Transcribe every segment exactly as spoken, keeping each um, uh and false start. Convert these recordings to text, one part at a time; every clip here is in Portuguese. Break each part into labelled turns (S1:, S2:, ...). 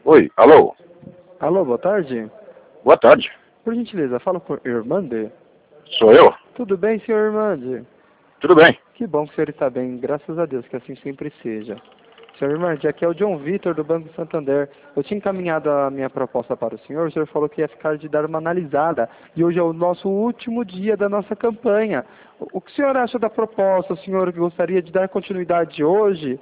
S1: Oi, alô?
S2: Alô, boa tarde.
S1: Boa tarde.
S2: Por gentileza, fala com o Irmande.
S1: Sou eu?
S2: Tudo bem, senhor Irmande?
S1: Tudo bem.
S2: Que bom que o senhor está bem, graças a Deus, que assim sempre seja. Senhor Irmande, aqui é o John Vitor, do Banco Santander. Eu tinha encaminhado a minha proposta para o senhor, o senhor falou que ia ficar de dar uma analisada. E hoje é o nosso último dia da nossa campanha. O que o senhor acha da proposta? O senhor gostaria de dar continuidade hoje?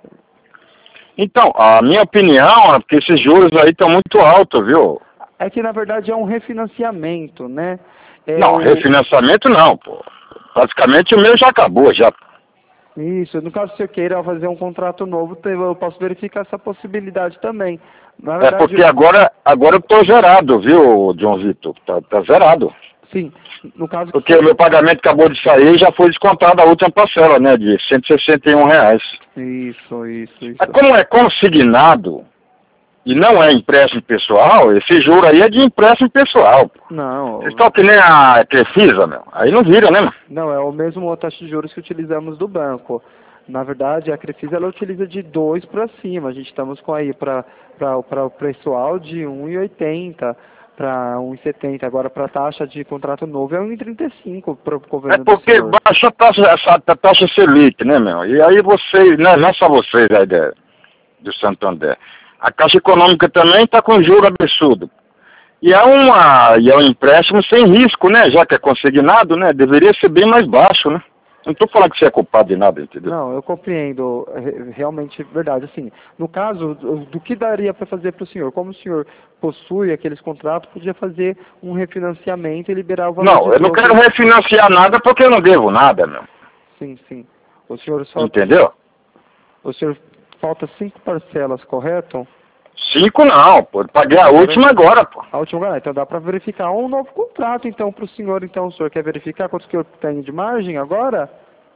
S1: Então, a minha opinião é porque esses juros aí estão muito altos, viu?
S2: É que, na verdade, é um refinanciamento, né? É
S1: Não,
S2: o...
S1: refinanciamento não, pô. Praticamente o meu já acabou, já.
S2: Isso, no caso, se eu queira fazer um contrato novo, eu posso verificar essa possibilidade também. Na
S1: É
S2: verdade,
S1: porque agora, agora eu tô zerado, viu, John Vitor? Tá, tá zerado.
S2: sim, no caso...
S1: Porque o meu pagamento acabou de sair e já foi descontado a última parcela, né, de cento e sessenta e um reais.
S2: Isso, isso, isso.
S1: Mas como é consignado e não é empréstimo pessoal, esse juro aí é de empréstimo pessoal. Pô.
S2: Não,
S1: Vocês estão que nem a Crefisa, meu. Aí não vira, né, mano?
S2: não, é o mesmo taxa de juros que utilizamos do banco. Na verdade, a Crefisa ela utiliza de dois para cima. A gente estamos com aí para o pessoal de um e oitenta para um e setenta. Agora, para a taxa de contrato novo é um e trinta e cinco para o
S1: É
S2: governo do
S1: porque
S2: senhor.
S1: baixa a taxa, essa a taxa Selic, né, meu? E aí vocês, né, não é só vocês aí de, do Santander. A Caixa Econômica também está com juro absurdo. E é, uma, e é um empréstimo sem risco, né? Já que é consignado, né? Deveria ser bem mais baixo, né? Não estou falando que você é culpado de nada, entendeu?
S2: Não, eu compreendo, é realmente verdade. Assim, no caso, do do que daria para fazer para o senhor? Como o senhor possui aqueles contratos, podia fazer um refinanciamento e liberar o valor
S1: Não,
S2: de
S1: eu não
S2: troco.
S1: quero refinanciar nada porque eu não devo nada, meu.
S2: Sim, sim. O senhor só,
S1: Entendeu?
S2: o senhor falta cinco parcelas, correto?
S1: Cinco não, pô. Eu paguei a última agora, pô.
S2: A última, ah, então dá para verificar um novo contrato, então, para o senhor. Então, o senhor quer verificar quanto que eu tenho de margem agora?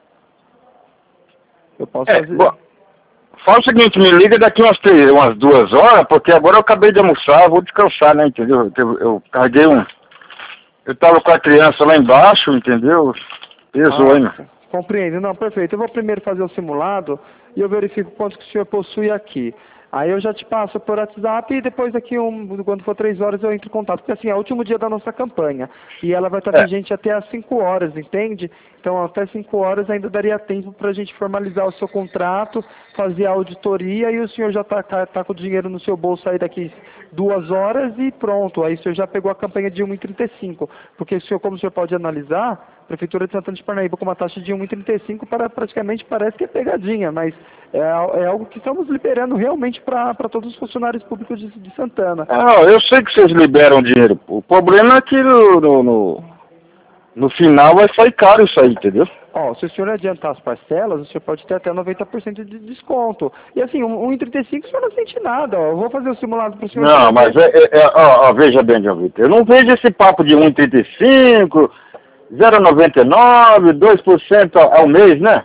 S2: Eu posso
S1: É,
S2: fazer.
S1: bom. Fala o seguinte, me liga daqui umas, três, umas duas horas, porque agora eu acabei de almoçar, vou descansar, né, entendeu? Eu, eu carreguei um... Eu tava com a criança lá embaixo, entendeu? Pesou,
S2: Ah,
S1: hein, meu?
S2: compreendo. Não, perfeito. Eu vou primeiro fazer o simulado e eu verifico quanto que o senhor possui aqui. Aí eu já te passo por WhatsApp e depois aqui, um, quando for três horas, eu entro em contato. Porque assim, é o último dia da nossa campanha. E ela vai estar
S1: É.
S2: vigente até às cinco horas, entende? Então até cinco horas ainda daria tempo para a gente formalizar o seu contrato, fazer a auditoria e o senhor já está tá com o dinheiro no seu bolso aí daqui duas horas e pronto. Aí o senhor já pegou a campanha de um e trinta e cinco. Porque o senhor, como o senhor pode analisar, a Prefeitura de Santana de Parnaíba com uma taxa de um e trinta e cinco para praticamente parece que é pegadinha, mas é, é algo que estamos liberando realmente para todos os funcionários públicos de, de Santana.
S1: Não, eu sei que vocês liberam dinheiro. O problema é que no, no, no, no final vai sair caro isso aí, entendeu?
S2: Ó, se o senhor adiantar as parcelas, o senhor pode ter até noventa por cento de desconto. E assim, um e trinta e cinco o senhor não sente nada, ó. Eu vou fazer o simulado para o senhor.
S1: Não, mas é, é, é ó, ó, veja bem, João Vitor, eu não vejo esse papo de um e trinta e cinco, zero vírgula noventa e nove, dois por cento ao mês, né?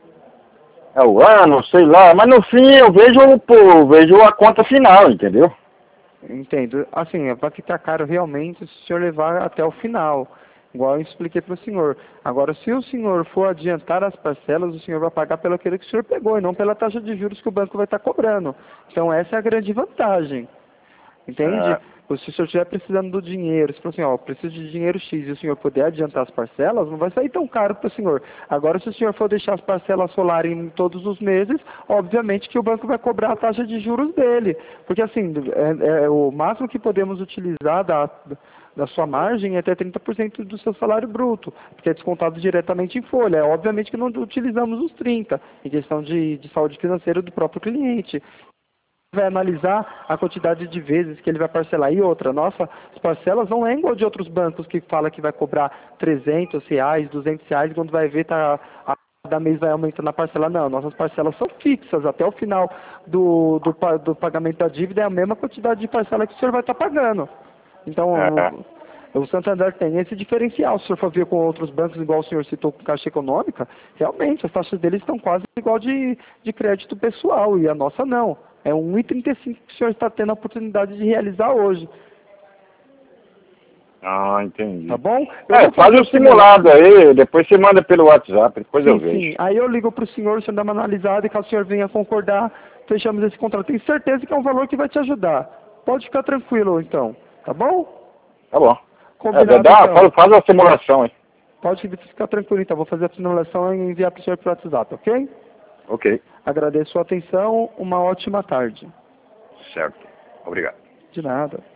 S1: É o ano, sei lá, mas no fim eu vejo, pô, eu vejo a conta final, entendeu?
S2: Entendo. Assim, vai ficar caro realmente se o senhor levar até o final. Igual eu expliquei para o senhor. Agora, se o senhor for adiantar as parcelas, o senhor vai pagar pelo aquele que o senhor pegou e não pela taxa de juros que o banco vai estar cobrando. Então, essa é a grande vantagem. Entende?
S1: É.
S2: Se o senhor estiver precisando do dinheiro, se for assim, ó, preciso de dinheiro X e o senhor puder adiantar as parcelas, não vai sair tão caro para o senhor. Agora, se o senhor for deixar as parcelas solarem todos os meses, obviamente que o banco vai cobrar a taxa de juros dele. Porque assim, é, é o máximo que podemos utilizar da, da sua margem é até trinta por cento do seu salário bruto, porque é descontado diretamente em folha. É, obviamente que não utilizamos os trinta por cento, em questão de, de saúde financeira do próprio cliente. Vai analisar a quantidade de vezes que ele vai parcelar. E outra, nossa, as parcelas não é igual de outros bancos que fala que vai cobrar trezentos reais, duzentos reais, e quando vai ver, tá, a cada mês vai aumentando a parcela. Não, nossas parcelas são fixas. Até o final do, do, do pagamento da dívida é a mesma quantidade de parcela que o senhor vai estar pagando. Então,
S1: É.
S2: o, o Santander tem esse diferencial. Se o senhor for ver com outros bancos, igual o senhor citou com Caixa Econômica, realmente as taxas deles estão quase igual de, de crédito pessoal, e a nossa não. É um e trinta e cinco que o senhor está tendo a oportunidade de realizar hoje.
S1: Ah, entendi.
S2: Tá bom? Eu
S1: É,
S2: vou
S1: faz
S2: fazer
S1: um simulado aí, depois você manda pelo WhatsApp, depois
S2: Sim,
S1: eu vejo.
S2: sim. Aí eu ligo para o senhor, o senhor dá uma analisada e caso o senhor venha concordar, fechamos esse contrato. Tenho certeza que é um valor que vai te ajudar. Pode ficar tranquilo, então. Tá bom?
S1: Tá bom.
S2: Combinado,
S1: É, dá,
S2: então.
S1: faz, faz a simulação aí.
S2: Pode ficar tranquilo, então. Vou fazer a simulação e enviar para o senhor pelo WhatsApp, ok?
S1: Ok.
S2: Agradeço a atenção. Uma ótima tarde.
S1: Certo. Obrigado.
S2: De nada.